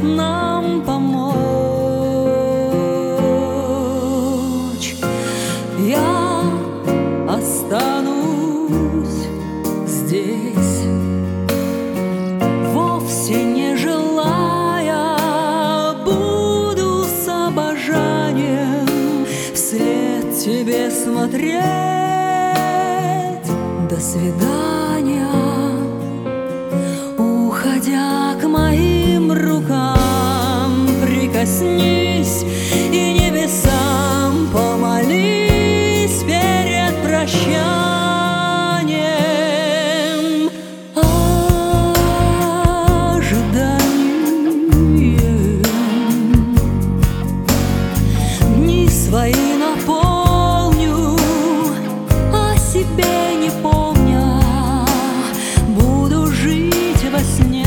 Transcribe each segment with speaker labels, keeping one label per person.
Speaker 1: нам помочь. Я останусь здесь, вовсе не желая, буду с обожанием вслед тебе смотреть. До свидания, уходя к моим рукам, прикоснись и небесам помолись перед прощанием. Ожиданием дни свои наполню, о себе не помня, буду жить во сне.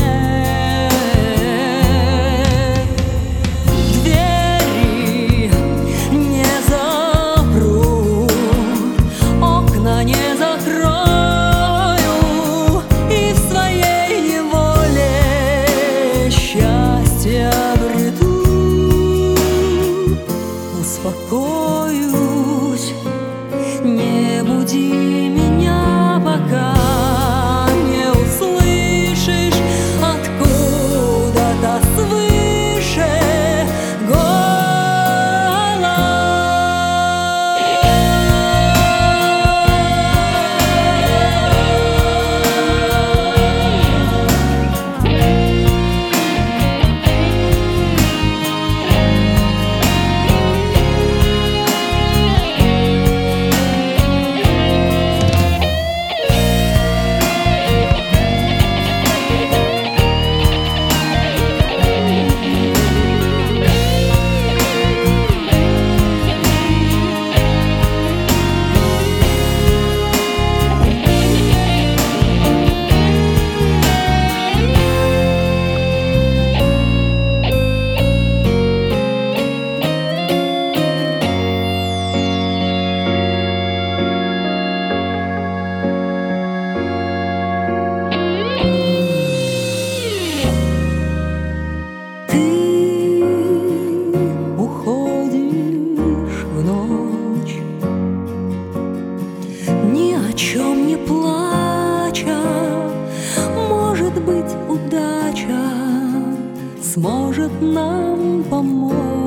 Speaker 1: Двери не запру, окна не закрою, и в своей неволе счастье обрету. Успокоюсь, не буди меня, пока не услышишь откуда-то свыше ни о чем не плача. Может быть, удача сможет нам помочь.